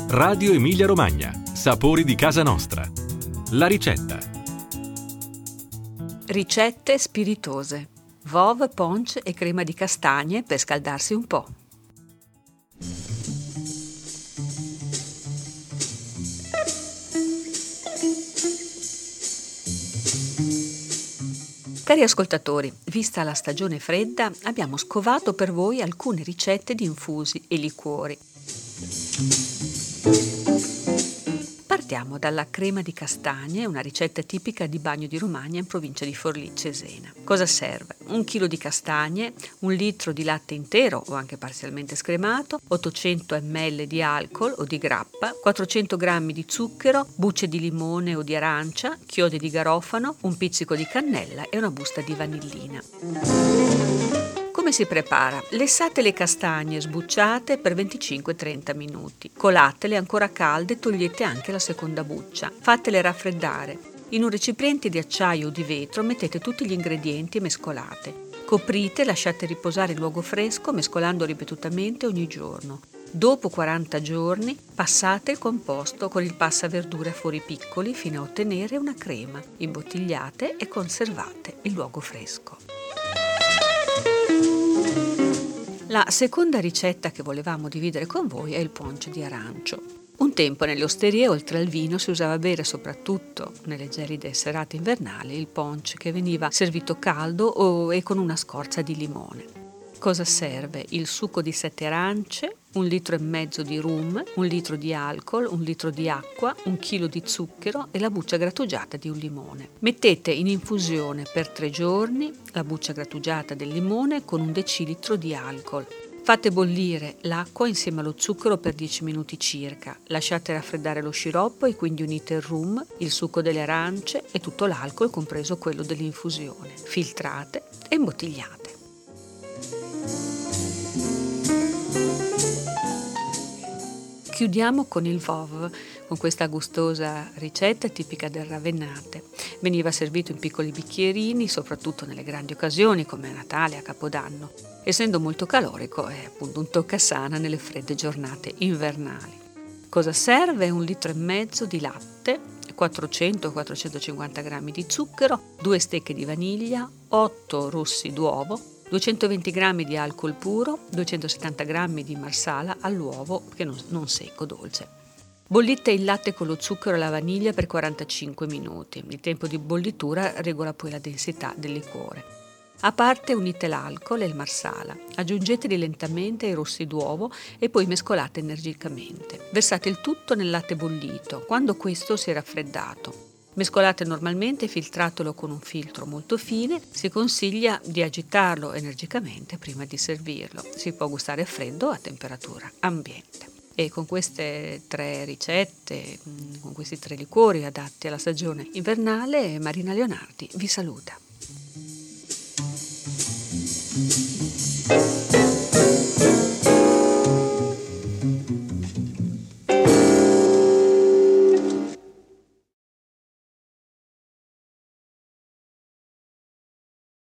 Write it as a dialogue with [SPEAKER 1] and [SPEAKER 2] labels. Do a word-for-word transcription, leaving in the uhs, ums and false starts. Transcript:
[SPEAKER 1] Radio Emilia Romagna. Sapori di casa nostra. La ricetta.
[SPEAKER 2] Ricette spiritose. Vov, ponche e crema di castagne per scaldarsi un po'. Cari ascoltatori, vista la stagione fredda, abbiamo scovato per voi alcune ricette di infusi e liquori. Partiamo dalla crema di castagne, una ricetta tipica di Bagno di Romagna in provincia di Forlì-Cesena. Cosa serve? Un chilo di castagne, un litro di latte intero o anche parzialmente scremato, ottocento millilitri di alcol o di grappa, quattrocento grammi di zucchero, bucce di limone o di arancia, chiodi di garofano, un pizzico di cannella e una busta di vanillina. Come si prepara? Lessate le castagne sbucciate per venticinque trenta minuti. Colatele ancora calde e togliete anche la seconda buccia. Fatele raffreddare. In un recipiente di acciaio o di vetro mettete tutti gli ingredienti e mescolate. Coprite e lasciate riposare in luogo fresco mescolando ripetutamente ogni giorno. Dopo quaranta giorni passate il composto con il passaverdure a fori piccoli fino a ottenere una crema. Imbottigliate e conservate in luogo fresco. La seconda ricetta che volevamo dividere con voi è il ponche di arancio. Un tempo nelle osterie, oltre al vino, si usava bere soprattutto nelle gelide serate invernali il ponche che veniva servito caldo o e con una scorza di limone. Cosa serve? Il succo di sette arance, un litro e mezzo di rum, un litro di alcol, un litro di acqua, un chilo di zucchero e la buccia grattugiata di un limone. Mettete in infusione per tre giorni la buccia grattugiata del limone con un decilitro di alcol. Fate bollire l'acqua insieme allo zucchero per dieci minuti circa. Lasciate raffreddare lo sciroppo e quindi unite il rum, il succo delle arance e tutto l'alcol, compreso quello dell'infusione. Filtrate e imbottigliate. Chiudiamo con il Vov, con questa gustosa ricetta tipica del Ravennate. Veniva servito in piccoli bicchierini, soprattutto nelle grandi occasioni come a Natale e a Capodanno. Essendo molto calorico è appunto un toccasana nelle fredde giornate invernali. Cosa serve? Un litro e mezzo di latte, quattrocento quattrocentocinquanta grammi di zucchero, due stecche di vaniglia, otto rossi d'uovo, duecentoventi grammi di alcol puro, duecentosettanta grammi di marsala all'uovo che non, non secco, dolce. Bollite il latte con lo zucchero e la vaniglia per quarantacinque minuti. Il tempo di bollitura regola poi la densità del liquore. A parte unite l'alcol e il marsala. Aggiungeteli lentamente ai rossi d'uovo e poi mescolate energicamente. Versate il tutto nel latte bollito, quando questo si è raffreddato. Mescolate normalmente e filtratelo con un filtro molto fine. Si consiglia di agitarlo energicamente prima di servirlo. Si può gustare freddo a temperatura ambiente. E con queste tre ricette, con questi tre liquori adatti alla stagione invernale, Marina Leonardi vi saluta.